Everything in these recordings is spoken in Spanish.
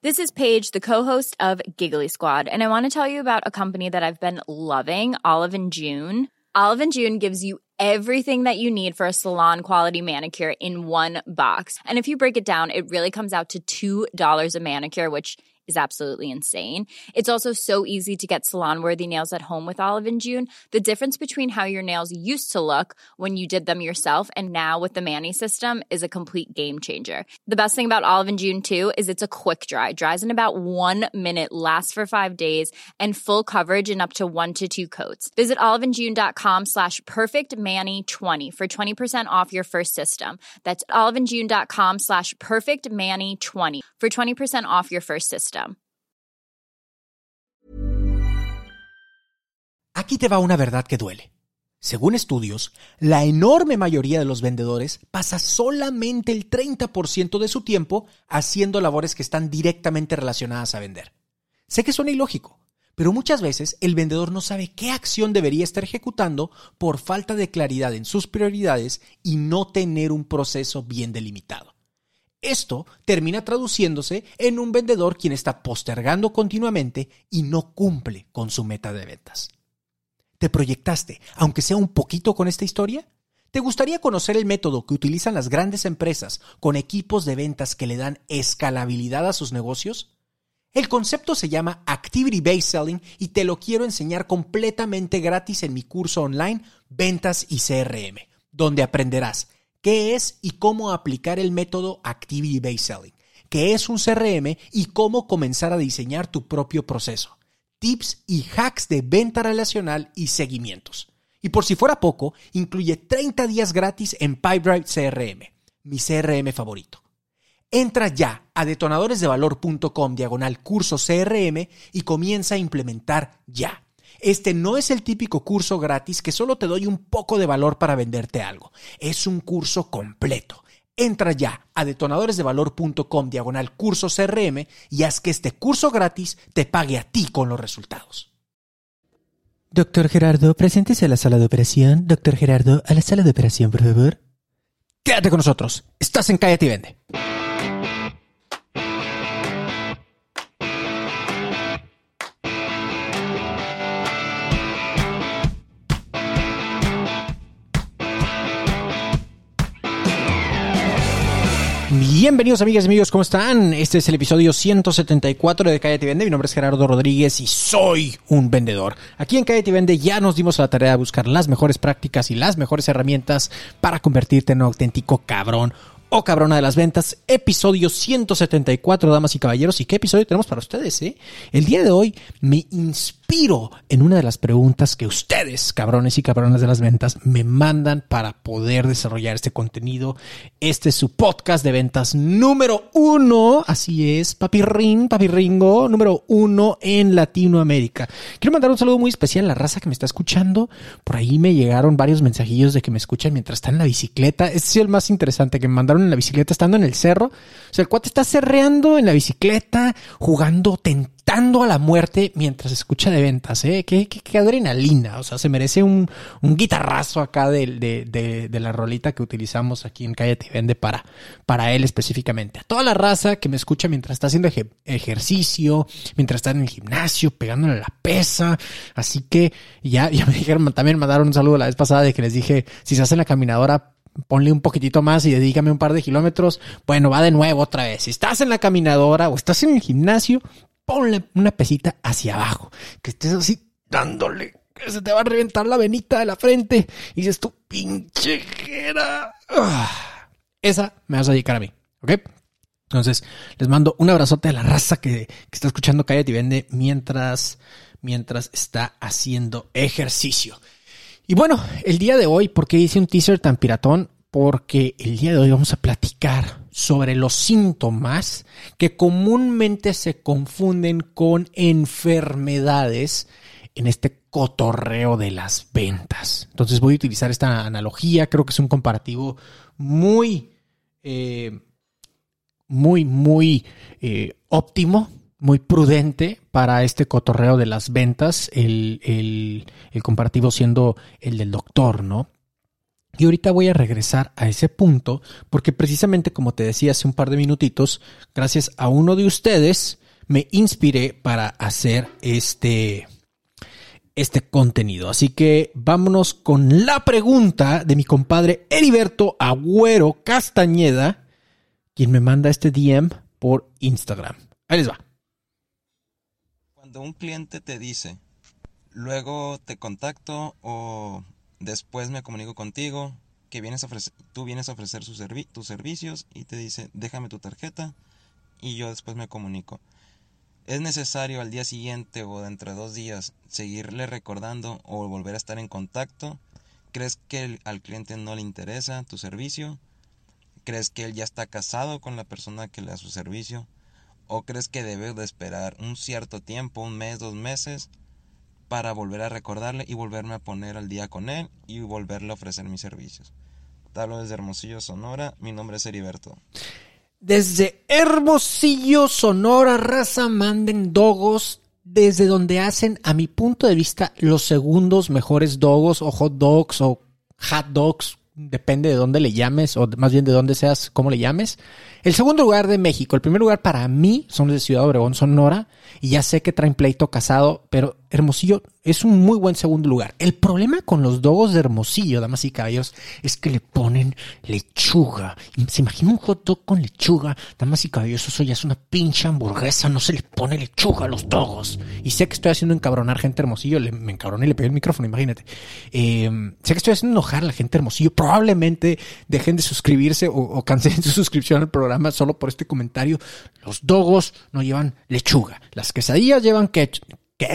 This is Paige, the co-host of Giggly Squad, and I want to tell you about a company that I've been loving, Olive & June. Olive & June gives you everything that you need for a salon-quality manicure in one box. And if you break it down, it really comes out to $2 a manicure, which is absolutely insane. It's also so easy to get salon-worthy nails at home with Olive & June. The difference between how your nails used to look when you did them yourself and now with the Mani system is a complete game changer. The best thing about Olive & June, too, is it's a quick dry. Dries in about 1 minute, lasts for 5 days, and full coverage in up to 1 to 2 coats. Visit oliveandjune.com/perfectmani20 for 20% off your first system. That's oliveandjune.com/perfectmani20 for 20% off your first system. Aquí te va una verdad que duele. Según estudios, la enorme mayoría de los vendedores pasa solamente el 30% de su tiempo haciendo labores que están directamente relacionadas a vender. Sé que suena ilógico, pero muchas veces el vendedor no sabe qué acción debería estar ejecutando por falta de claridad en sus prioridades y no tener un proceso bien delimitado. Esto termina traduciéndose en un vendedor quien está postergando continuamente y no cumple con su meta de ventas. ¿Te proyectaste, aunque sea un poquito, con esta historia? ¿Te gustaría conocer el método que utilizan las grandes empresas con equipos de ventas que le dan escalabilidad a sus negocios? El concepto se llama Activity Based Selling y te lo quiero enseñar completamente gratis en mi curso online Ventas y CRM, donde aprenderás qué es y cómo aplicar el método Activity Based Selling, qué es un CRM y cómo comenzar a diseñar tu propio proceso, tips y hacks de venta relacional y seguimientos. Y por si fuera poco, incluye 30 días gratis en Pipedrive CRM, mi CRM favorito. Entra ya a detonadoresdevalor.com/curso CRM y comienza a implementar ya. Este no es el típico curso gratis que solo te doy un poco de valor para venderte algo. Es un curso completo. Entra ya a detonadoresdevalor.com/curso CRM y haz que este curso gratis te pague a ti con los resultados. Doctor Gerardo, preséntese a la sala de operación. Doctor Gerardo, a la sala de operación, por favor. Quédate con nosotros. Estás en Cállate y Vende. Bienvenidos, amigas y amigos, ¿cómo están? Este es el episodio 174 de Cállate y Vende. Mi nombre es Gerardo Rodríguez y soy un vendedor. Aquí en Cállate y Vende ya nos dimos a la tarea de buscar las mejores prácticas y las mejores herramientas para convertirte en un auténtico cabrón o cabrona de las ventas. Episodio 174, damas y caballeros. ¿Y qué episodio tenemos para ustedes, El día de hoy me inspiro en una de las preguntas que ustedes, cabrones y cabronas de las ventas, me mandan para poder desarrollar este contenido. Este es su podcast de ventas número 1. Así es, papirringo, número 1 en Latinoamérica. Quiero mandar un saludo muy especial a la raza que me está escuchando. Por ahí me llegaron varios mensajillos de que me escuchan mientras están en la bicicleta. Este es el más interesante, que me mandaron en la bicicleta estando en el cerro. O sea, el cuate está cerreando en la bicicleta, jugando, tentando a la muerte mientras escucha de ventas, Qué adrenalina. O sea, se merece un guitarrazo acá de la rolita que utilizamos aquí en Cállate y Vende para él específicamente. A toda la raza que me escucha mientras está haciendo ejercicio, mientras está en el gimnasio, pegándole la pesa. Así que ya me dijeron, también mandaron un saludo la vez pasada de que les dije, si se hace en la caminadora, ponle un poquitito más y dedícame un par de kilómetros. Bueno, va de nuevo otra vez. Si estás en la caminadora o estás en el gimnasio, ponle una pesita hacia abajo. Que estés así dándole, que se te va a reventar la venita de la frente. Y dices tú, pinche Jera. Esa me vas a dedicar a mí, ¿ok? Entonces, les mando un abrazote a la raza que está escuchando Cállate y Vende mientras está haciendo ejercicio. Y bueno, el día de hoy, ¿por qué hice un teaser tan piratón? Porque el día de hoy vamos a platicar sobre los síntomas que comúnmente se confunden con enfermedades en este cotorreo de las ventas. Entonces voy a utilizar esta analogía. Creo que es un comparativo muy óptimo, muy prudente para este cotorreo de las ventas, el comparativo siendo el del doctor, ¿no? Y ahorita voy a regresar a ese punto porque precisamente como te decía hace un par de minutitos, gracias a uno de ustedes me inspiré para hacer este contenido. Así que vámonos con la pregunta de mi compadre Heriberto Agüero Castañeda, quien me manda este DM por Instagram. Ahí les va. Cuando un cliente te dice, luego te contacto o después me comunico contigo, que tú vienes a ofrecer tus servicios y te dice, déjame tu tarjeta y yo después me comunico. ¿Es necesario al día siguiente o dentro de 2 días seguirle recordando o volver a estar en contacto? ¿Crees que al cliente no le interesa tu servicio? ¿Crees que él ya está casado con la persona que le da su servicio? ¿O crees que debe de esperar un cierto tiempo, 1 mes, 2 meses, para volver a recordarle y volverme a poner al día con él y volverle a ofrecer mis servicios? Te hablo desde Hermosillo, Sonora. Mi nombre es Heriberto. Desde Hermosillo, Sonora, raza, manden dogos desde donde hacen, a mi punto de vista, los segundos mejores dogos o hot dogs o hot dogs, depende de dónde le llames o más bien de dónde seas, cómo le llames. El segundo lugar de México, el primer lugar para mí son los de Ciudad Obregón, Sonora, y ya sé que traen pleito Casado, pero Hermosillo es un muy buen segundo lugar. El problema con los dogos de Hermosillo, damas y caballeros, es que le ponen lechuga. ¿Se imagina un hot dog con lechuga? Damas y caballeros, eso ya es una pinche hamburguesa, no se le pone lechuga a los dogos. Y sé que estoy haciendo encabronar gente de Hermosillo, me encabroné y le pegué el micrófono, imagínate. Sé que estoy haciendo enojar a la gente de Hermosillo, probablemente dejen de suscribirse o cancelen su suscripción al programa solo por este comentario. Los dogos no llevan lechuga. Las quesadillas llevan ketchup.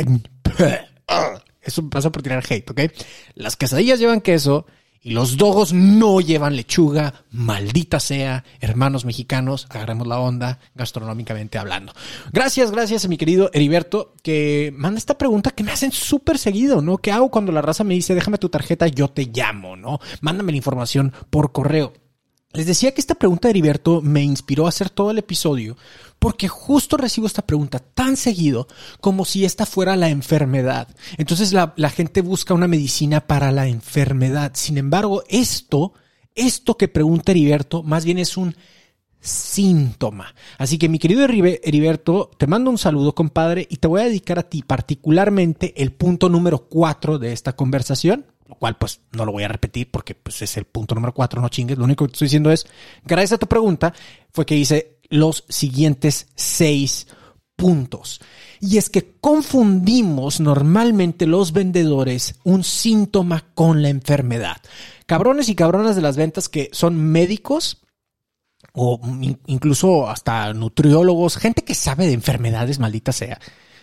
Eso pasa por tirar hate, ¿ok? Las quesadillas llevan queso y los dogos no llevan lechuga. Maldita sea, hermanos mexicanos, agarremos la onda gastronómicamente hablando. Gracias a mi querido Heriberto que manda esta pregunta que me hacen súper seguido, ¿no? ¿Qué hago cuando la raza me dice, déjame tu tarjeta, yo te llamo, ¿no? Mándame la información por correo. Les decía que esta pregunta de Heriberto me inspiró a hacer todo el episodio porque justo recibo esta pregunta tan seguido como si esta fuera la enfermedad. Entonces la gente busca una medicina para la enfermedad. Sin embargo, esto que pregunta Heriberto más bien es un síntoma. Así que mi querido Heriberto, te mando un saludo, compadre, y te voy a dedicar a ti particularmente el punto número 4 de esta conversación. Lo cual pues no lo voy a repetir porque pues es el punto número 4, no chingues. Lo único que te estoy diciendo es, gracias a tu pregunta, fue que hice los siguientes 6 puntos. Y es que confundimos normalmente los vendedores un síntoma con la enfermedad. Cabrones y cabronas de las ventas que son médicos o incluso hasta nutriólogos, gente que sabe de enfermedades, maldita sea.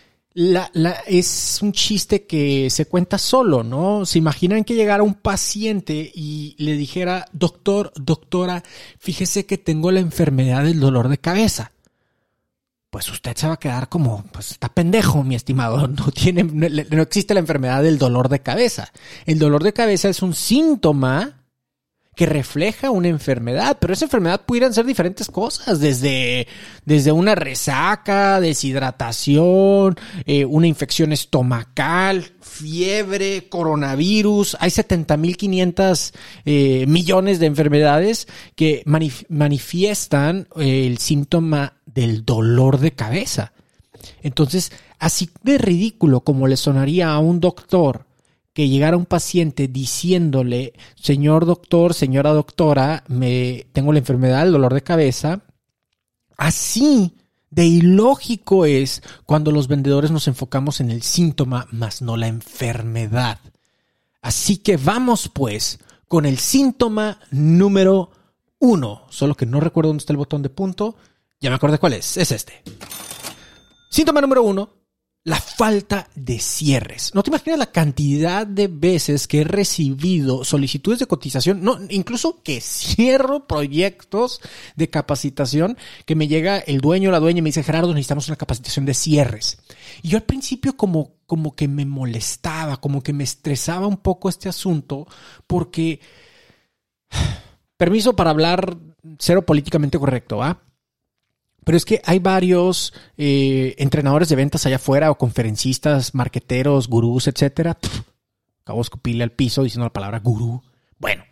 Es un chiste que se cuenta solo, ¿no? Se imaginan que llegara un paciente y le dijera, doctora, fíjese que tengo la enfermedad del dolor de cabeza. Pues usted se va a quedar como, pues está pendejo, mi estimado. No existe la enfermedad del dolor de cabeza. El dolor de cabeza es un síntoma que refleja una enfermedad, pero esa enfermedad pudieran ser diferentes cosas, desde una resaca, deshidratación, una infección estomacal, fiebre, coronavirus. Hay 70,500 millones de enfermedades que manifiestan el síntoma del dolor de cabeza. Entonces, así de ridículo como le sonaría a un doctor que llegara un paciente diciéndole, señor doctor, señora doctora, tengo la enfermedad del dolor de cabeza. Así de ilógico es cuando los vendedores nos enfocamos en el síntoma, más no la enfermedad. Así que vamos pues con el síntoma número 1. Solo que no recuerdo dónde está el botón de punto. Ya me acordé cuál es este. Síntoma número 1. La falta de cierres. No te imaginas la cantidad de veces que he recibido solicitudes de cotización, no, incluso que cierro proyectos de capacitación, que me llega el dueño o la dueña y me dice, Gerardo, necesitamos una capacitación de cierres. Y yo al principio como que me molestaba, como que me estresaba un poco este asunto, porque, permiso para hablar cero políticamente correcto, ¿va? Pero es que hay varios entrenadores de ventas allá afuera o conferencistas, marqueteros, gurús, etcétera. Acabo de escupirle al piso diciendo la palabra gurú. Bueno,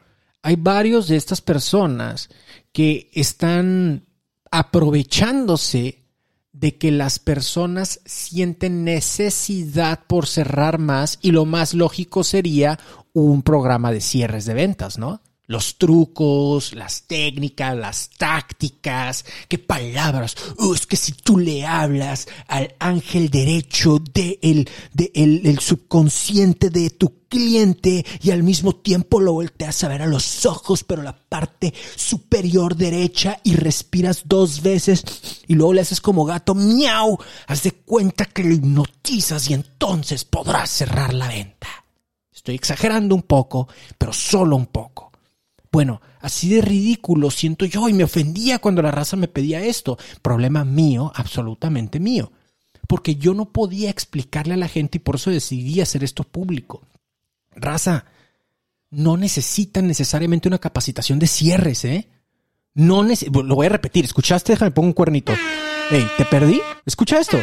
hay varios de estas personas que están aprovechándose de que las personas sienten necesidad por cerrar más y lo más lógico sería un programa de cierres de ventas, ¿no? Los trucos, las técnicas, las tácticas, qué palabras. Es que si tú le hablas al ángel derecho del subconsciente de tu cliente y al mismo tiempo lo volteas a ver a los ojos, pero la parte superior derecha y respiras 2 veces y luego le haces como gato, miau, haz de cuenta que lo hipnotizas y entonces podrás cerrar la venta. Estoy exagerando un poco, pero solo un poco. Bueno, así de ridículo siento yo y me ofendía cuando la raza me pedía esto. Problema mío, absolutamente mío. Porque yo no podía explicarle a la gente y por eso decidí hacer esto público. Raza, no necesitan necesariamente una capacitación de cierres, ¿eh? Lo voy a repetir. ¿Escuchaste? Déjame pongo un cuernito. Ey, ¿te perdí? Escucha esto.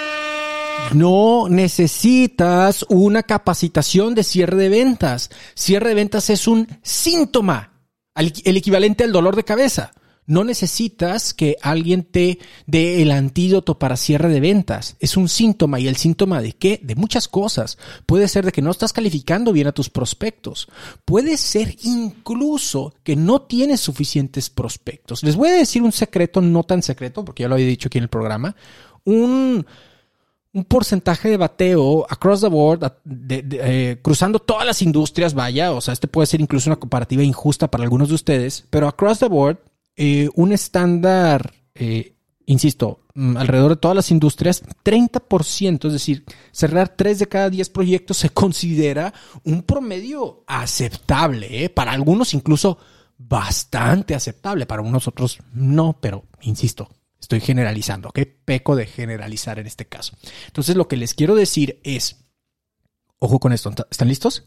No necesitas una capacitación de cierre de ventas. Cierre de ventas es un síntoma. El equivalente al dolor de cabeza. No necesitas que alguien te dé el antídoto para cierre de ventas. Es un síntoma. ¿Y el síntoma de qué? De muchas cosas. Puede ser de que no estás calificando bien a tus prospectos. Puede ser incluso que no tienes suficientes prospectos. Les voy a decir un secreto, no tan secreto, porque ya lo había dicho aquí en el programa. Un porcentaje de bateo across the board, cruzando todas las industrias, vaya, o sea, puede ser incluso una comparativa injusta para algunos de ustedes, pero across the board, un estándar, insisto, alrededor de todas las industrias, 30%, es decir, cerrar 3 de cada 10 proyectos se considera un promedio aceptable, para algunos incluso bastante aceptable, para unos otros no, pero insisto, estoy generalizando, ¿ok? Peco de generalizar en este caso. Entonces, lo que les quiero decir es, ojo con esto, ¿están listos?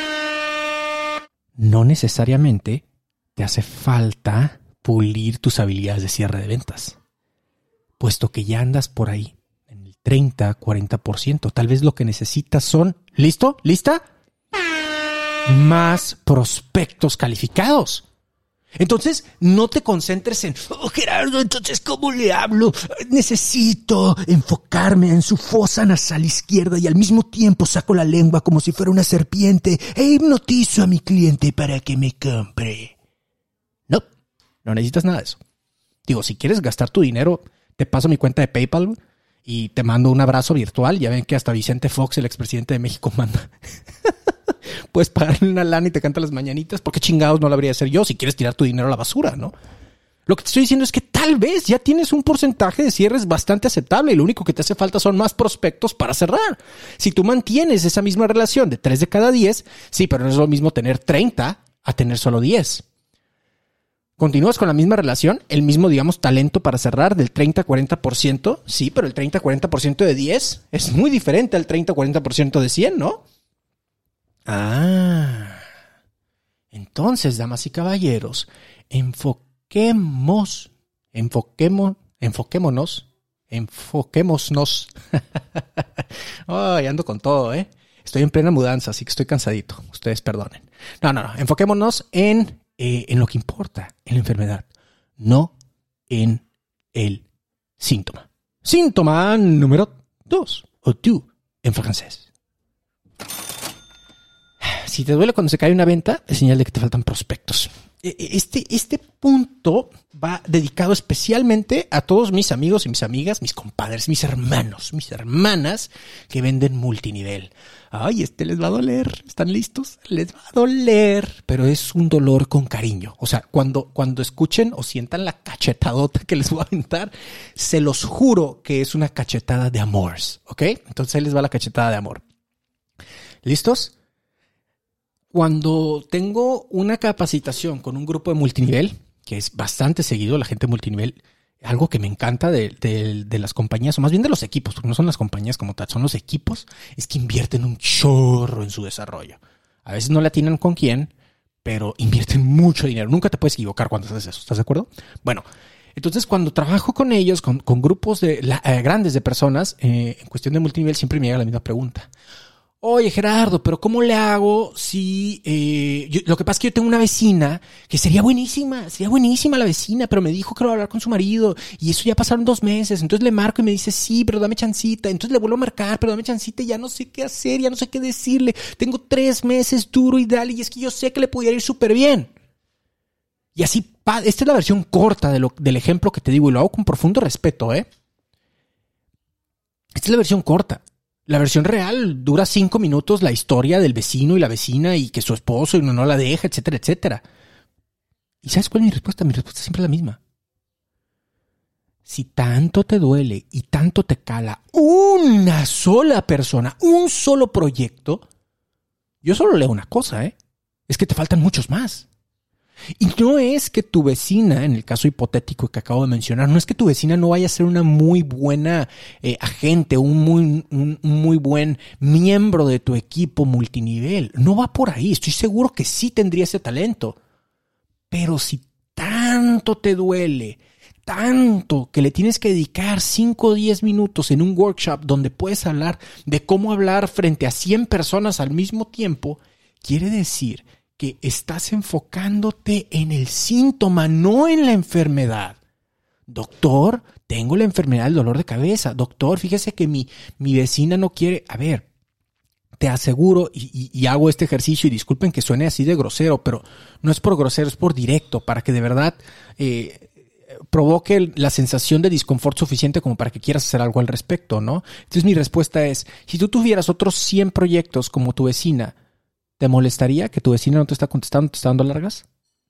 No necesariamente te hace falta pulir tus habilidades de cierre de ventas, puesto que ya andas por ahí en el 30, 40%. Tal vez lo que necesitas son, ¿listo? ¿Lista? Más prospectos calificados. Entonces, no te concentres en, Gerardo, entonces, ¿cómo le hablo? Necesito enfocarme en su fosa nasal izquierda y al mismo tiempo saco la lengua como si fuera una serpiente e hipnotizo a mi cliente para que me compre. No necesitas nada de eso. Digo, si quieres gastar tu dinero, te paso mi cuenta de PayPal y te mando un abrazo virtual. Ya ven que hasta Vicente Fox, el expresidente de México, manda... Puedes pagarle una lana y te canta las mañanitas. ¿Por qué chingados no lo habría de hacer yo si quieres tirar tu dinero a la basura, no? Lo que te estoy diciendo es que tal vez ya tienes un porcentaje de cierres bastante aceptable y lo único que te hace falta son más prospectos para cerrar. Si tú mantienes esa misma relación de 3 de cada 10, sí, pero no es lo mismo tener 30 a tener solo 10. ¿Continúas con la misma relación? El mismo, digamos, talento para cerrar del 30-40%. Sí, pero el 30-40% de 10 es muy diferente al 30-40% de 100, ¿no? Entonces, damas y caballeros, enfoquémonos. Ay, ando con todo, ¿eh? Estoy en plena mudanza, así que estoy cansadito. Ustedes perdonen. No. Enfoquémonos en lo que importa, en la enfermedad, no en el síntoma. Síntoma número 2, o tú, en francés. Si te duele cuando se cae una venta, es señal de que te faltan prospectos. Este punto va dedicado especialmente a todos mis amigos y mis amigas, mis compadres, mis hermanos, mis hermanas que venden multinivel. Ay, les va a doler. ¿Están listos? Les va a doler, pero es un dolor con cariño. O sea, cuando escuchen o sientan la cachetadota que les voy a aventar, se los juro que es una cachetada de amor, ¿ok? Entonces ahí les va la cachetada de amor. ¿Listos? Cuando tengo una capacitación con un grupo de multinivel, que es bastante seguido, la gente de multinivel, algo que me encanta de las compañías, o más bien de los equipos, porque no son las compañías como tal, son los equipos, es que invierten un chorro en su desarrollo. A veces no le atinan con quién, pero invierten mucho dinero. Nunca te puedes equivocar cuando haces eso, ¿estás de acuerdo? Bueno, entonces cuando trabajo con ellos, con grupos grandes de personas, en cuestión de multinivel, siempre me llega la misma pregunta. Oye, Gerardo, pero ¿cómo le hago si... lo que pasa es que yo tengo una vecina que sería buenísima la vecina, pero me dijo que lo va a hablar con su marido y eso ya pasaron 2 meses. Entonces le marco y me dice, sí, pero dame chancita. Entonces le vuelvo a marcar, pero dame chancita y ya no sé qué hacer, ya no sé qué decirle. Tengo 3 meses duro y dale y es que yo sé que le pudiera ir súper bien. Y así, esta es la versión corta del ejemplo que te digo y lo hago con profundo respeto, ¿eh? Esta es la versión corta. La versión real dura 5 minutos la historia del vecino y la vecina y que su esposo y no la deja, etcétera, etcétera. ¿Y sabes cuál es mi respuesta? Mi respuesta siempre es la misma. Si tanto te duele y tanto te cala una sola persona, un solo proyecto, yo solo leo una cosa, es que te faltan muchos más. Y no es que tu vecina, en el caso hipotético que acabo de mencionar, no es que tu vecina no vaya a ser una muy buena agente, un muy buen miembro de tu equipo multinivel. No va por ahí. Estoy seguro que sí tendría ese talento. Pero si tanto te duele, tanto que le tienes que dedicar 5 o 10 minutos en un workshop donde puedes hablar de cómo hablar frente a 100 personas al mismo tiempo, quiere decir que estás enfocándote en el síntoma, no en la enfermedad. Doctor, tengo la enfermedad del dolor de cabeza. Doctor, fíjese que mi vecina no quiere... A ver, te aseguro, y hago este ejercicio, y disculpen que suene así de grosero, pero no es por grosero, es por directo, para que de verdad provoque la sensación de disconfort suficiente como para que quieras hacer algo al respecto, ¿no? Entonces mi respuesta es, si tú tuvieras otros 100 proyectos como tu vecina, ¿te molestaría que tu vecina no te está contestando, te está dando largas?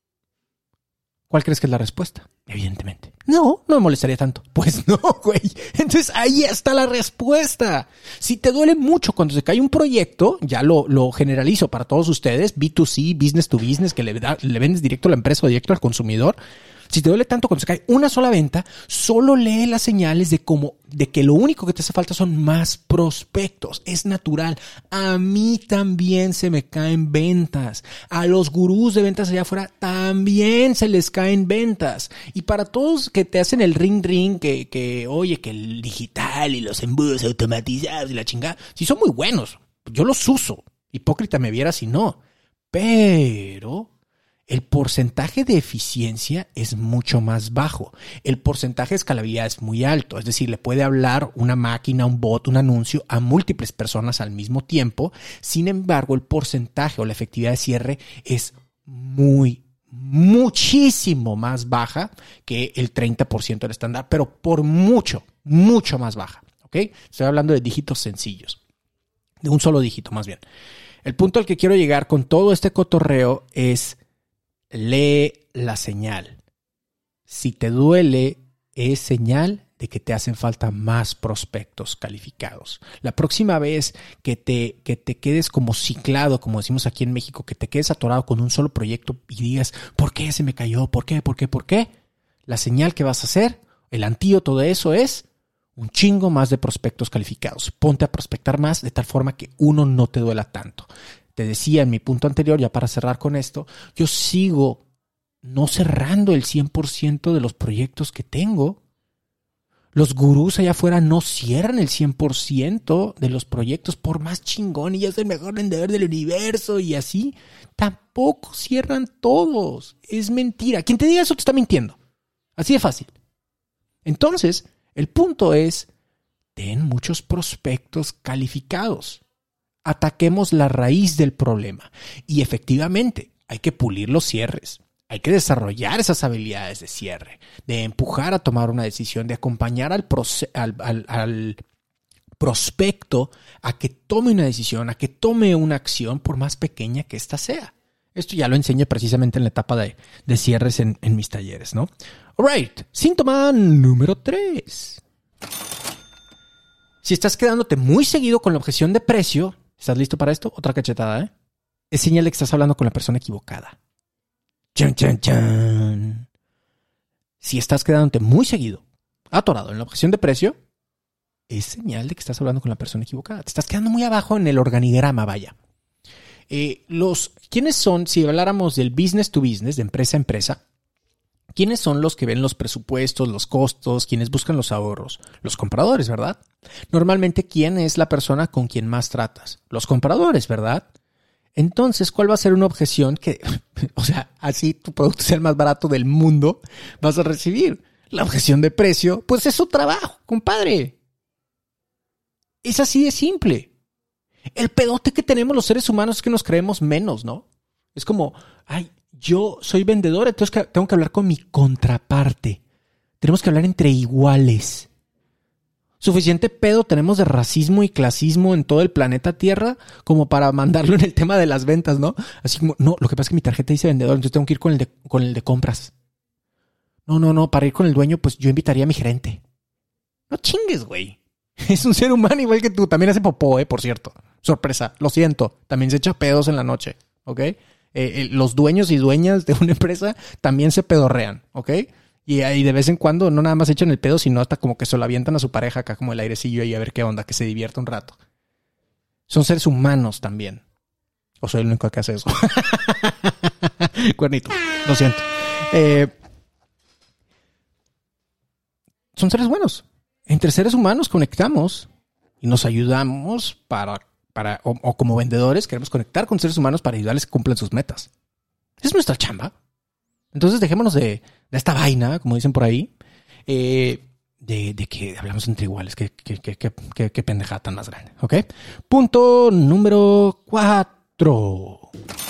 ¿Cuál crees que es la respuesta? Evidentemente. No me molestaría tanto. Pues no, güey. Entonces ahí está la respuesta. Si te duele mucho cuando se cae un proyecto, ya lo generalizo para todos ustedes, B2C, business to business, que le vendes directo a la empresa o directo al consumidor. Si te duele tanto cuando se cae una sola venta, solo lee las señales de que lo único que te hace falta son más prospectos. Es natural. A mí también se me caen ventas. A los gurús de ventas allá afuera también se les caen ventas. Y para todos que te hacen el ring, oye, que el digital y los embudos automatizados y la chingada, sí son muy buenos. Yo los uso. Hipócrita me viera si no. Pero el porcentaje de eficiencia es mucho más bajo. El porcentaje de escalabilidad es muy alto. Es decir, le puede hablar una máquina, un bot, un anuncio a múltiples personas al mismo tiempo. Sin embargo, el porcentaje o la efectividad de cierre es muchísimo más baja que el 30% del estándar, pero por mucho más baja. ¿Ok? Estoy hablando de dígitos sencillos. De un solo dígito, más bien. El punto al que quiero llegar con todo este cotorreo es: lee la señal. Si te duele, es señal de que te hacen falta más prospectos calificados. La próxima vez que te quedes como ciclado, como decimos aquí en México, que te quedes atorado con un solo proyecto y digas, ¿por qué se me cayó? ¿Por qué? La señal que vas a hacer, el antídoto de eso es un chingo más de prospectos calificados. Ponte a prospectar más de tal forma que uno no te duela tanto. Te decía en mi punto anterior, ya para cerrar con esto, yo sigo no cerrando el 100% de los proyectos que tengo. Los gurús allá afuera no cierran el 100% de los proyectos, por más chingón y ya soy el mejor vendedor del universo y así. Tampoco cierran todos. Es mentira. Quien te diga eso te está mintiendo. Así de fácil. Entonces, el punto es, ten muchos prospectos calificados. Ataquemos la raíz del problema. Y efectivamente, hay que pulir los cierres. Hay que desarrollar esas habilidades de cierre, de empujar a tomar una decisión, de acompañar al prospecto a que tome una decisión, a que tome una acción, por más pequeña que ésta sea. Esto ya lo enseño precisamente en la etapa de cierres en mis talleres, ¿no? Alright, síntoma número 3. Si estás quedándote muy seguido con la objeción de precio, ¿estás listo para esto? Otra cachetada, ¿eh? Es señal de que estás hablando con la persona equivocada. Chan, chan, chan. Si estás quedándote muy seguido, atorado en la objeción de precio, es señal de que estás hablando con la persona equivocada. Te estás quedando muy abajo en el organigrama, vaya. ¿Quiénes son, si habláramos del business to business, de empresa a empresa, ¿Quiénes son los que ven los presupuestos, los costos, quienes buscan los ahorros? Los compradores, ¿verdad? Normalmente, ¿quién es la persona con quien más tratas? Los compradores, ¿verdad? Entonces, ¿cuál va a ser una objeción que, o sea, así tu producto sea el más barato del mundo, vas a recibir? La objeción de precio, pues es su trabajo, compadre. Es así de simple. El pedote que tenemos los seres humanos es que nos creemos menos, ¿no? Es como, ay, yo soy vendedor, entonces tengo que hablar con mi contraparte. Tenemos que hablar entre iguales. Suficiente pedo tenemos de racismo y clasismo en todo el planeta Tierra como para mandarlo en el tema de las ventas, ¿no? Así como, no, lo que pasa es que mi tarjeta dice vendedor, entonces tengo que ir con el de compras. No, para ir con el dueño, pues yo invitaría a mi gerente. No chingues, güey. Es un ser humano igual que tú. También hace popó, por cierto. Sorpresa, lo siento. También se echa pedos en la noche, ¿ok? Los dueños y dueñas de una empresa también se pedorrean, ¿ok? Y ahí de vez en cuando no nada más echan el pedo, sino hasta como que se lo avientan a su pareja acá como el airecillo y a ver qué onda, que se divierta un rato. Son seres humanos también. O soy el único que hace eso. Cuernito, lo siento. Son seres buenos. Entre seres humanos conectamos y nos ayudamos o como vendedores queremos conectar con seres humanos para ayudarles a que cumplan sus metas. Es nuestra chamba. Entonces dejémonos de esta vaina, como dicen por ahí, de que hablamos entre iguales. Qué pendejada tan más grande, ¿ok? Punto número 4.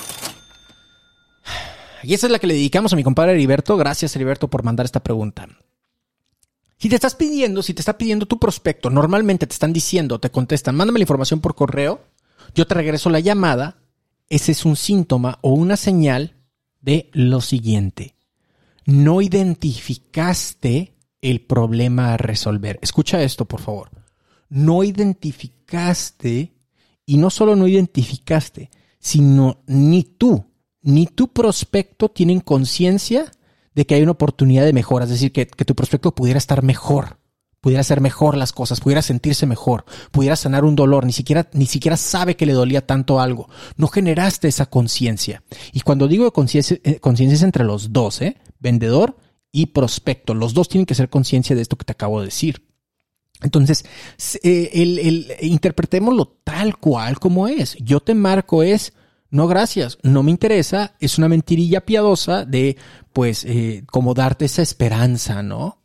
Y esa es la que le dedicamos a mi compadre Heriberto. Gracias, Heriberto, por mandar esta pregunta. Si te está pidiendo tu prospecto, normalmente te están diciendo, te contestan, mándame la información por correo, yo te regreso la llamada, ese es un síntoma o una señal de lo siguiente. No identificaste el problema a resolver. Escucha esto, por favor. No identificaste, y no solo no identificaste, sino ni tú, ni tu prospecto tienen conciencia de que hay una oportunidad de mejora, es decir, que tu prospecto pudiera estar mejor, pudiera hacer mejor las cosas, pudiera sentirse mejor, pudiera sanar un dolor, ni siquiera sabe que le dolía tanto algo. No generaste esa conciencia. Y cuando digo conciencia es entre los dos, vendedor y prospecto. Los dos tienen que ser conciencia de esto que te acabo de decir. Entonces, interpretémoslo tal cual como es. Yo te marco no, gracias, no me interesa, es una mentirilla piadosa de, pues, como darte esa esperanza, ¿no?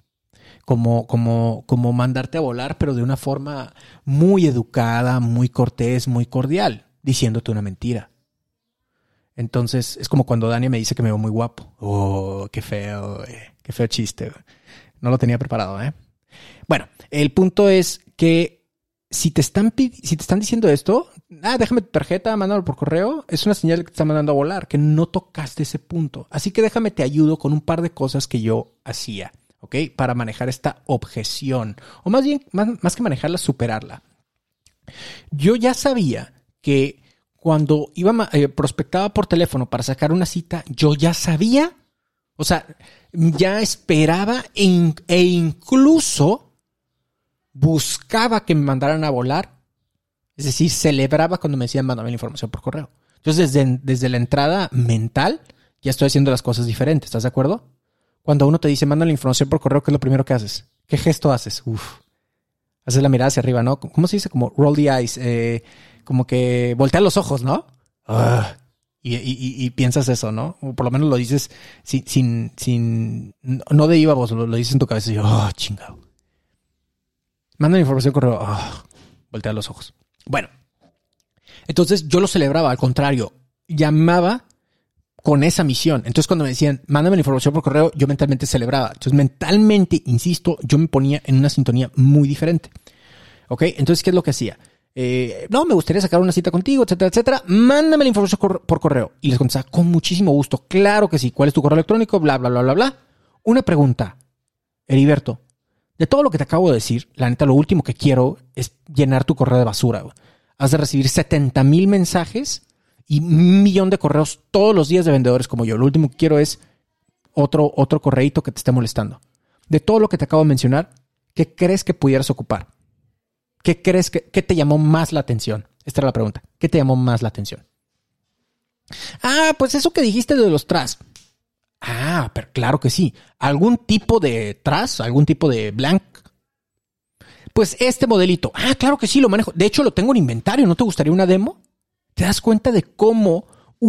Como mandarte a volar, pero de una forma muy educada, muy cortés, muy cordial, diciéndote una mentira. Entonces, es como cuando Dani me dice que me veo muy guapo. Oh, qué feo chiste. No lo tenía preparado, Bueno, el punto es que si te están diciendo esto, déjame tu tarjeta, mándalo por correo, es una señal que te está mandando a volar, que no tocaste ese punto. Así que déjame te ayudo con un par de cosas que yo hacía, ¿ok? Para manejar esta objeción, o más bien, más que manejarla, superarla. Yo ya sabía que cuando prospectaba por teléfono para sacar una cita, yo ya sabía, o sea, ya esperaba e incluso buscaba que me mandaran a volar. Es decir, celebraba cuando me decían mándame la información por correo. Entonces, desde la entrada mental, ya estoy haciendo las cosas diferentes. ¿Estás de acuerdo? Cuando uno te dice mándame la información por correo, ¿qué es lo primero que haces? ¿Qué gesto haces? Haces la mirada hacia arriba, ¿no? ¿Cómo se dice? Como roll the eyes. Como que voltear los ojos, ¿no? Y piensas eso, ¿no? O por lo menos lo dices no de viva voz, lo dices en tu cabeza y yo, chingado. Manda la información por correo. Voltea los ojos. Bueno, entonces yo lo celebraba, al contrario, llamaba con esa misión. Entonces cuando me decían, mándame la información por correo, yo mentalmente celebraba. Entonces mentalmente, insisto, yo me ponía en una sintonía muy diferente. ¿Ok? Entonces, ¿qué es lo que hacía? No, me gustaría sacar una cita contigo, etcétera, etcétera. Mándame la información por correo. Y les contestaba, con muchísimo gusto. Claro que sí. ¿Cuál es tu correo electrónico? Bla, bla, bla, bla, bla. Una pregunta. Heriberto, de todo lo que te acabo de decir, la neta, lo último que quiero es llenar tu correo de basura. Has de recibir 70,000 mensajes y 1,000,000 de correos todos los días de vendedores como yo. Lo último que quiero es otro correíto que te esté molestando. De todo lo que te acabo de mencionar, ¿qué crees que pudieras ocupar? ¿Qué crees qué te llamó más la atención? Esta era la pregunta. ¿Qué te llamó más la atención? Pues eso que dijiste de los tras. Pero claro que sí. ¿Algún tipo de Trust? ¿Algún tipo de blank? Pues este modelito. Claro que sí, lo manejo. De hecho, lo tengo en inventario. ¿No te gustaría una demo? ¿Te das cuenta de cómo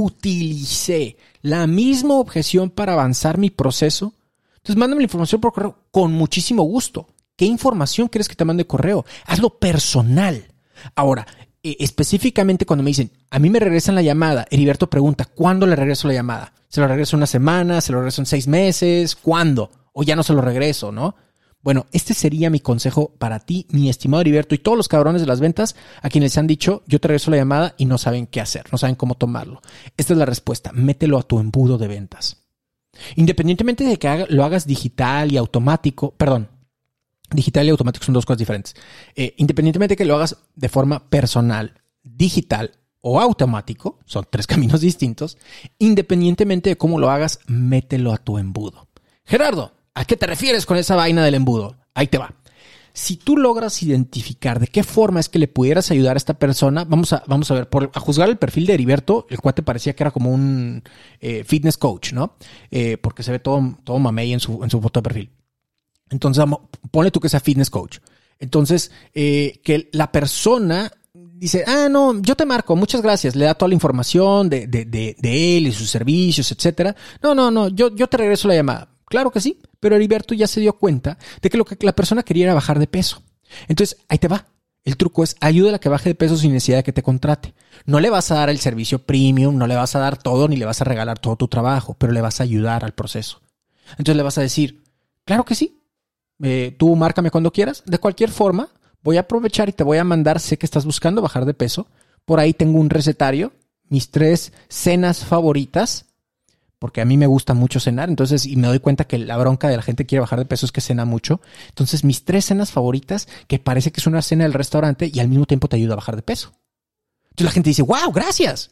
utilicé la misma objeción para avanzar mi proceso? Entonces, mándame la información por correo con muchísimo gusto. ¿Qué información quieres que te mande correo? Hazlo personal. Ahora, específicamente cuando me dicen, a mí me regresan la llamada, Heriberto pregunta, ¿cuándo le regreso la llamada? ¿Se lo regreso en una semana? ¿Se lo regreso en 6 meses? ¿Cuándo? ¿O ya no se lo regreso, no? Bueno, este sería mi consejo para ti, mi estimado Heriberto, y todos los cabrones de las ventas a quienes han dicho, yo te regreso la llamada y no saben qué hacer, no saben cómo tomarlo. Esta es la respuesta, mételo a tu embudo de ventas. Independientemente de que lo hagas digital y automático, digital y automático son dos cosas diferentes. Independientemente de que lo hagas de forma personal, digital o automático, son 3 caminos distintos. Independientemente de cómo lo hagas, mételo a tu embudo. Gerardo, ¿a qué te refieres con esa vaina del embudo? Ahí te va. Si tú logras identificar de qué forma es que le pudieras ayudar a esta persona, vamos a ver, a juzgar el perfil de Heriberto, el cuate parecía que era como un fitness coach, ¿no? Porque se ve todo mamey en su foto de perfil. Entonces, ponle tú que sea fitness coach. Entonces, que la persona dice, no, yo te marco, muchas gracias. Le da toda la información de él y sus servicios, etcétera. No, yo te regreso la llamada. Claro que sí, pero Heriberto ya se dio cuenta de que lo que la persona quería era bajar de peso. Entonces, ahí te va. El truco es ayúdala a que baje de peso sin necesidad de que te contrate. No le vas a dar el servicio premium, no le vas a dar todo, ni le vas a regalar todo tu trabajo, pero le vas a ayudar al proceso. Entonces le vas a decir, claro que sí. Tú márcame cuando quieras. De cualquier forma, voy a aprovechar y te voy a mandar, sé que estás buscando bajar de peso. Por ahí tengo un recetario, mis 3 cenas favoritas, porque a mí me gusta mucho cenar. Entonces, y me doy cuenta que la bronca de la gente que quiere bajar de peso es que cena mucho. Entonces, mis 3 cenas favoritas, que parece que es una cena del restaurante y al mismo tiempo te ayuda a bajar de peso. Entonces la gente dice, wow, gracias.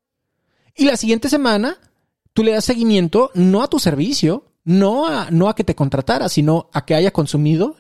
Y la siguiente semana, tú le das seguimiento no a tu servicio, no a que te contratara, sino a que haya consumido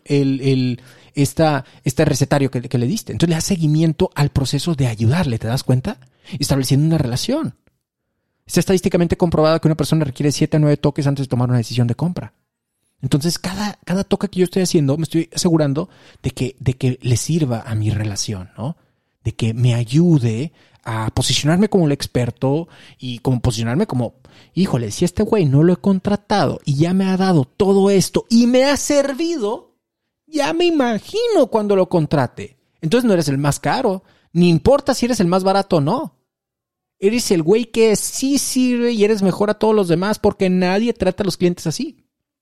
este recetario que le diste. Entonces le das seguimiento al proceso de ayudarle, ¿te das cuenta? Estableciendo una relación. Está estadísticamente comprobado que una persona requiere 7 a 9 toques antes de tomar una decisión de compra. Entonces, cada toque que yo estoy haciendo, me estoy asegurando de que le sirva a mi relación, ¿no? De que me ayude a posicionarme como el experto y como posicionarme como, híjole, si este güey no lo he contratado y ya me ha dado todo esto y me ha servido, ya me imagino cuando lo contrate. Entonces no eres el más caro, ni importa si eres el más barato o no. Eres el güey que sí sirve y eres mejor a todos los demás porque nadie trata a los clientes así.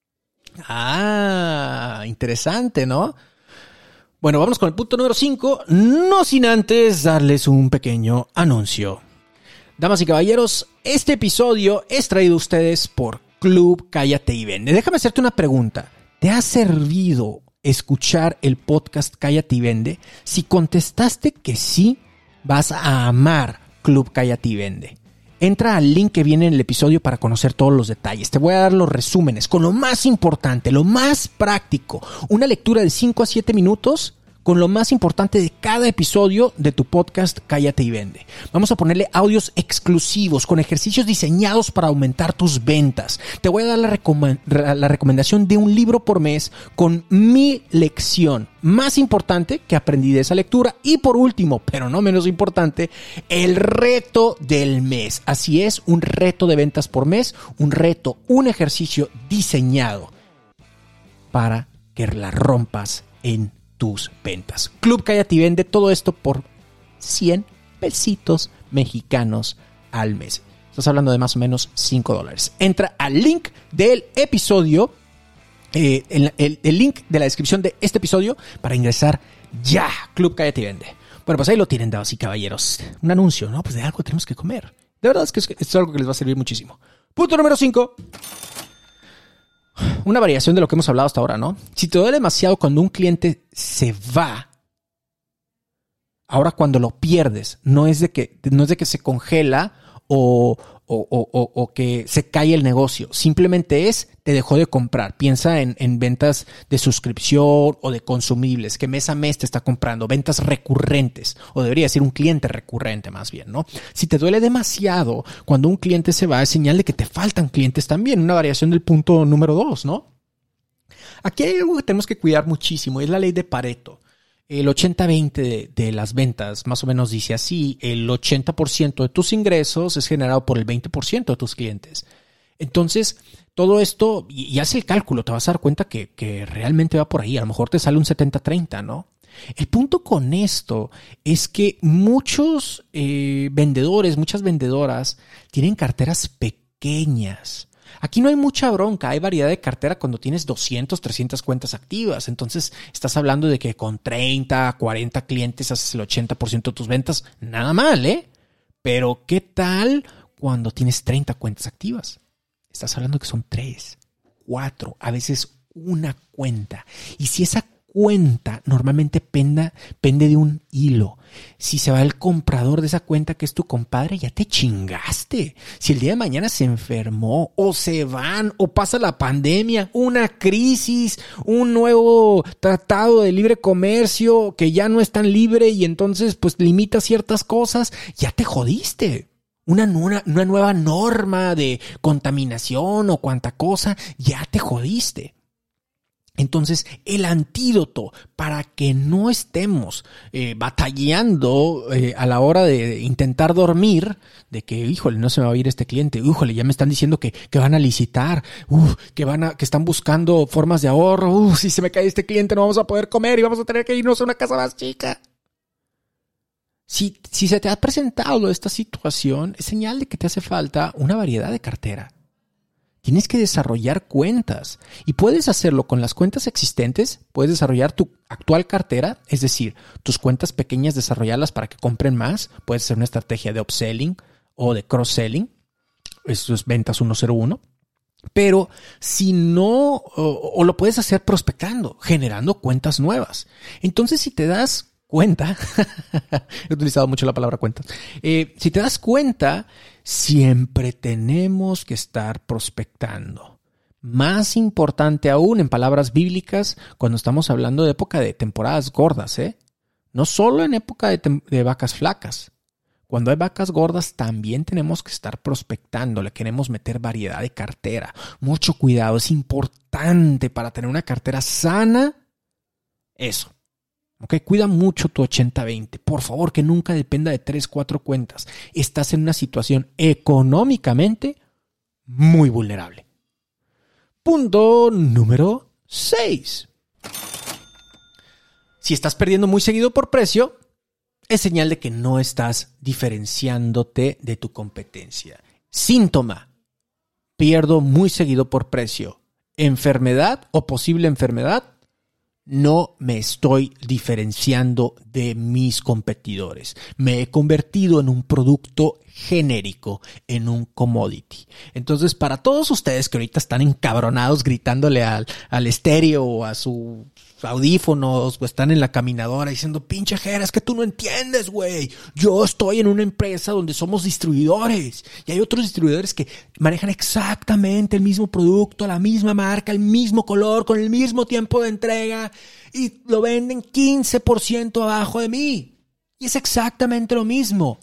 Interesante, ¿no? Bueno, vamos con el punto número 5, no sin antes darles un pequeño anuncio. Damas y caballeros, este episodio es traído a ustedes por Club Cállate y Vende. Déjame hacerte una pregunta. ¿Te ha servido escuchar el podcast Cállate y Vende? Si contestaste que sí, vas a amar Club Cállate y Vende. Entra al link que viene en el episodio para conocer todos los detalles. Te voy a dar los resúmenes con lo más importante, lo más práctico. Una lectura de 5 a 7 minutos con lo más importante de cada episodio de tu podcast Cállate y Vende. Vamos a ponerle audios exclusivos con ejercicios diseñados para aumentar tus ventas. Te voy a dar la recomendación de un libro por mes con mi lección más importante que aprendí de esa lectura. Y por último, pero no menos importante, el reto del mes. Así es, un reto de ventas por mes, un ejercicio diseñado para que la rompas en tus ventas. Club Cállate y Vende, todo esto por 100 pesitos mexicanos al mes. Estás hablando de más o menos $5. Entra al link del episodio, el link de la descripción de este episodio para ingresar ya. Club Cállate y Vende. Bueno, pues ahí lo tienen, damas y caballeros. Un anuncio, ¿no? Pues de algo tenemos que comer. De verdad es que esto es algo que les va a servir muchísimo. Punto número 5. Una variación de lo que hemos hablado hasta ahora, ¿no? Si te duele demasiado cuando un cliente se va, ahora cuando lo pierdes, no es de que se congela o que se cae el negocio. Simplemente te dejó de comprar. Piensa en ventas de suscripción o de consumibles, que mes a mes te está comprando. Ventas recurrentes, o debería ser un cliente recurrente más bien, ¿no? Si te duele demasiado cuando un cliente se va, es señal de que te faltan clientes también. Una variación del punto número 2, ¿no? Aquí hay algo que tenemos que cuidar muchísimo, es la ley de Pareto. El 80-20 de las ventas más o menos dice así: el 80% de tus ingresos es generado por el 20% de tus clientes. Entonces, todo esto, y haz el cálculo, te vas a dar cuenta que realmente va por ahí. A lo mejor te sale un 70-30, ¿no? El punto con esto es que muchos vendedores, muchas vendedoras tienen carteras pequeñas. Aquí no hay mucha bronca, hay variedad de cartera cuando tienes 200, 300 cuentas activas. Entonces estás hablando de que con 30, 40 clientes haces el 80% de tus ventas. Nada mal, ¿eh? Pero ¿qué tal cuando tienes 30 cuentas activas? Estás hablando que son 3, 4, a veces una cuenta. Y si esa cuenta normalmente pende de un hilo. Si se va el comprador de esa cuenta, que es tu compadre, ya te chingaste. Si el día de mañana se enfermó, o se van, o pasa la pandemia, una crisis, un nuevo tratado de libre comercio que ya no es tan libre y entonces pues limita ciertas cosas, ya te jodiste. Una nueva norma de contaminación o cuanta cosa, ya te jodiste. Entonces, el antídoto para que no estemos batallando a la hora de intentar dormir, de que, híjole, no se me va a ir este cliente, híjole, ya me están diciendo que van a licitar, que están buscando formas de ahorro, si se me cae este cliente no vamos a poder comer y vamos a tener que irnos a una casa más chica. Si se te ha presentado esta situación, es señal de que te hace falta una variedad de cartera. Tienes que desarrollar cuentas y puedes hacerlo con las cuentas existentes. Puedes desarrollar tu actual cartera, es decir, tus cuentas pequeñas, desarrollarlas para que compren más. Puede ser una estrategia de upselling o de cross-selling. Eso es ventas 101. Pero si no, o lo puedes hacer prospectando, generando cuentas nuevas. Entonces, si te das cuenta, he utilizado mucho la palabra cuenta. Si te das cuenta, siempre tenemos que estar prospectando. Más importante aún, en palabras bíblicas, cuando estamos hablando de época de temporadas gordas, no solo en época de vacas flacas. Cuando hay vacas gordas también tenemos que estar prospectando, le queremos meter variedad de cartera. Mucho cuidado, es importante para tener una cartera sana. Eso. Okay, cuida mucho tu 80-20. Por favor, que nunca dependa de 3, 4 cuentas. Estás en una situación económicamente muy vulnerable. Punto número 6. Si estás perdiendo muy seguido por precio, es señal de que no estás diferenciándote de tu competencia. Síntoma: pierdo muy seguido por precio. Enfermedad o posible enfermedad: no me estoy diferenciando de mis competidores. Me he convertido en un producto genérico, en un commodity. Entonces, para todos ustedes que ahorita están encabronados gritándole al estéreo o a sus audífonos o están en la caminadora diciendo, pinche Jera, es que tú no entiendes, güey. Yo estoy en una empresa donde somos distribuidores y hay otros distribuidores que manejan exactamente el mismo producto, la misma marca, el mismo color, con el mismo tiempo de entrega y lo venden 15% abajo de mí. Y es exactamente lo mismo.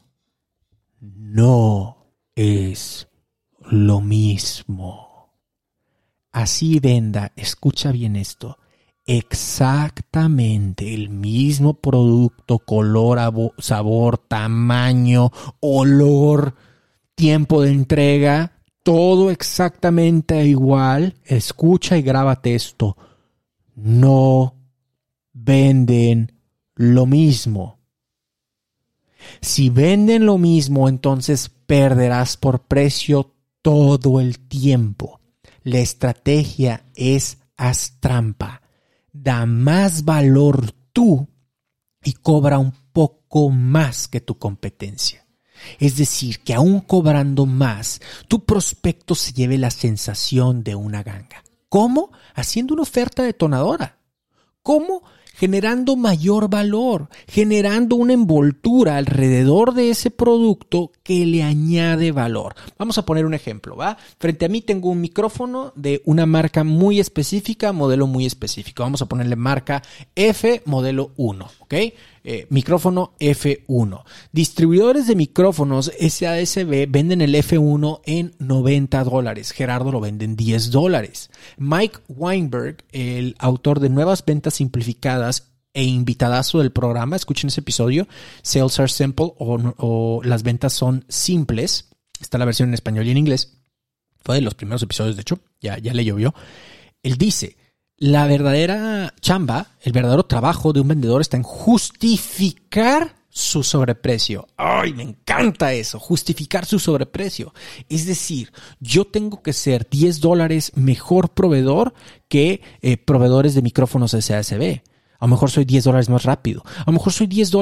No es lo mismo. Así venda, escucha bien esto, exactamente el mismo producto, color, sabor, tamaño, olor, tiempo de entrega, todo exactamente igual. Escucha y grábate esto. No venden lo mismo. Si venden lo mismo, entonces perderás por precio todo el tiempo. La estrategia es haz trampa. Da más valor tú y cobra un poco más que tu competencia. Es decir, que aún cobrando más, tu prospecto se lleve la sensación de una ganga. ¿Cómo? Haciendo una oferta detonadora. ¿Cómo? generando mayor valor, generando una envoltura alrededor de ese producto que le añade valor. Vamos a poner un ejemplo, ¿va? Frente a mí tengo un micrófono de una marca muy específica, modelo muy específico. Vamos a ponerle marca F, modelo 1, ¿ok? Micrófono F1. Distribuidores de micrófonos SASB venden el F1 en $90. Gerardo lo vende en $10. Mike Weinberg, el autor de Nuevas Ventas Simplificadas e invitadazo del programa, escuchen ese episodio, Sales Are Simple o Las Ventas Son Simples. Está la versión en español y en inglés. Fue de los primeros episodios, de hecho, ya le llovió. Él dice: la verdadera chamba, el verdadero trabajo de un vendedor está en justificar su sobreprecio. ¡Ay, me encanta eso! Justificar su sobreprecio. Es decir, yo tengo que ser $10 mejor proveedor que proveedores de micrófonos SASB. A lo mejor soy $10 más rápido. A lo mejor soy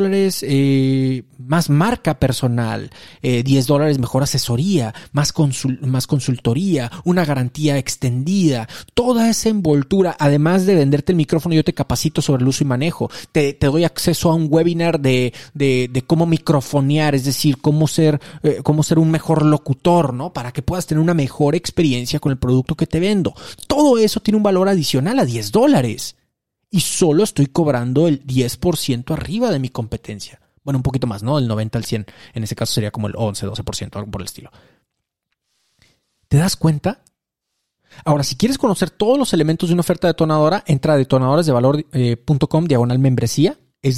$10 más marca personal. $10 mejor asesoría, más consultoría, una garantía extendida. Toda esa envoltura, además de venderte el micrófono, yo te capacito sobre el uso y manejo. Te doy acceso a un webinar de cómo microfonear, es decir, cómo ser un mejor locutor, ¿no? Para que puedas tener una mejor experiencia con el producto que te vendo. Todo eso tiene un valor adicional a $10. Y solo estoy cobrando el 10% arriba de mi competencia. Bueno, un poquito más, ¿no? El 90 al 100. En ese caso sería como el 11, 12%, algo por el estilo. ¿Te das cuenta? Ahora, si quieres conocer todos los elementos de una oferta detonadora, entra a detonadoresdevalor.com/membresía. Es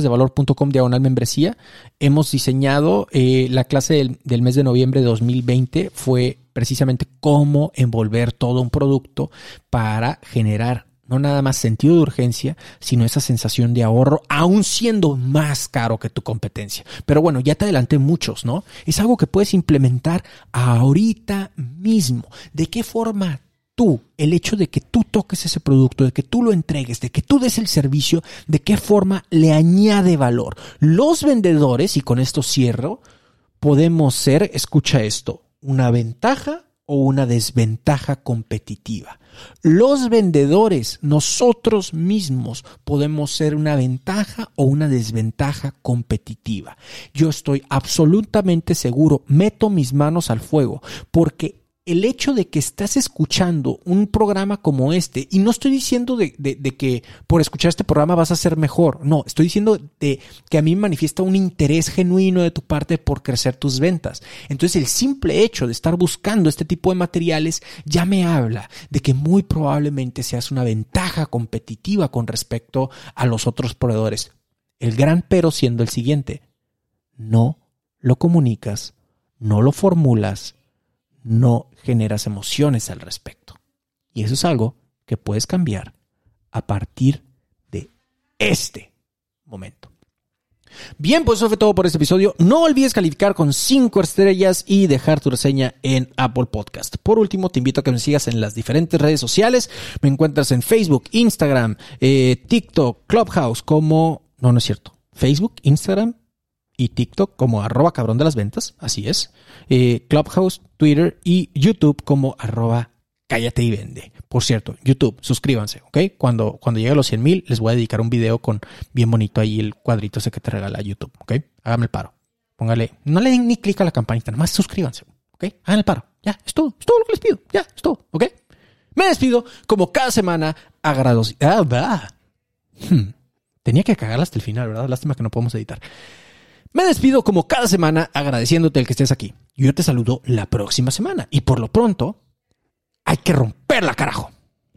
detonadoresdevalor.com/membresía. Hemos diseñado la clase del mes de noviembre de 2020. Fue precisamente cómo envolver todo un producto para generar no nada más sentido de urgencia, sino esa sensación de ahorro, aún siendo más caro que tu competencia. Pero bueno, ya te adelanté muchos, ¿no? Es algo que puedes implementar ahorita mismo. ¿De qué forma tú, el hecho de que tú toques ese producto, de que tú lo entregues, de que tú des el servicio, de qué forma le añade valor? Los vendedores, y con esto cierro, podemos ser, escucha esto, una ventaja o una desventaja competitiva. Los vendedores, nosotros mismos, podemos ser una ventaja o una desventaja competitiva. Yo estoy absolutamente seguro, meto mis manos al fuego, porque el hecho de que estás escuchando un programa como este, y no estoy diciendo de que por escuchar este programa vas a ser mejor, no, estoy diciendo de que a mí me manifiesta un interés genuino de tu parte por crecer tus ventas. Entonces el simple hecho de estar buscando este tipo de materiales ya me habla de que muy probablemente seas una ventaja competitiva con respecto a los otros proveedores. El gran pero siendo el siguiente: no lo comunicas, no lo formulas, no generas emociones al respecto. Y eso es algo que puedes cambiar a partir de este momento. Bien, pues eso fue todo por este episodio. No olvides calificar con 5 estrellas y dejar tu reseña en Apple Podcast. Por último, te invito a que me sigas en las diferentes redes sociales. Me encuentras en Facebook, Instagram, TikTok, Clubhouse como... No es cierto. Facebook, Instagram y TikTok como @cabrondelasventas, así es. Clubhouse, Twitter y YouTube como @cállate y vende. Por cierto, YouTube, suscríbanse, ¿ok? Cuando llegue a los 100,000 les voy a dedicar un video con bien bonito ahí el cuadrito ese que te regala YouTube, ¿ok? Háganme el paro. Póngale, no le den ni clic a la campanita, nada más suscríbanse, ¿ok? Hagan el paro. Ya, es todo lo que les pido. Ya, es todo, ¿ok? Me despido como cada semana Tenía que cagarla hasta el final, ¿verdad? Lástima que no podemos editar. Me despido como cada semana agradeciéndote el que estés aquí. Yo te saludo la próxima semana. Y por lo pronto, hay que romperla, carajo.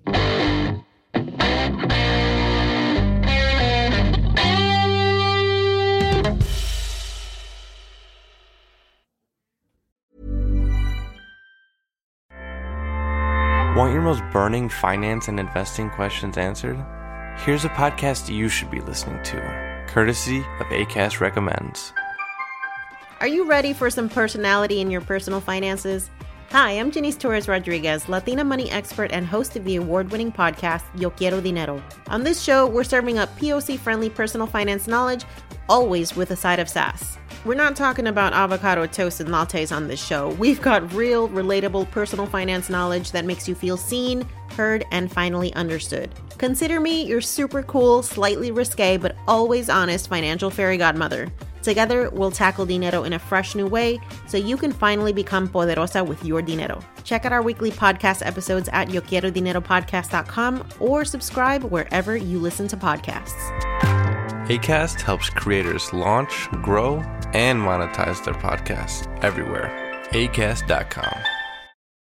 Want your most burning finance and investing questions answered? Here's a podcast you should be listening to, courtesy of Acast Recommends. Are you ready for some personality in your personal finances? Hi, I'm Janice Torres Rodriguez, Latina money expert and host of the award-winning podcast, Yo Quiero Dinero. On this show, we're serving up POC-friendly personal finance knowledge, always with a side of sass. We're not talking about avocado toast and lattes on this show. We've got real, relatable personal finance knowledge that makes you feel seen, heard, and finally understood. Consider me your super cool, slightly risque, but always honest financial fairy godmother. Together, we'll tackle dinero in a fresh new way so you can finally become poderosa with your dinero. Check out our weekly podcast episodes at YoQuieroDineroPodcast.com or subscribe wherever you listen to podcasts. Acast helps creators launch, grow, and monetize their podcasts everywhere. Acast.com.